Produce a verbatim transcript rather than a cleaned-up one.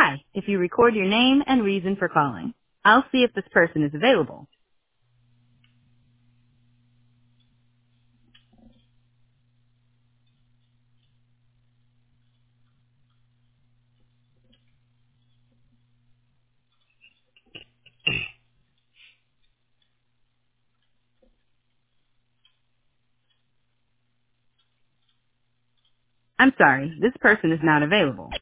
Hi, if you record your name and reason for calling, I'll see if this person is available. I'm sorry, this person is not available.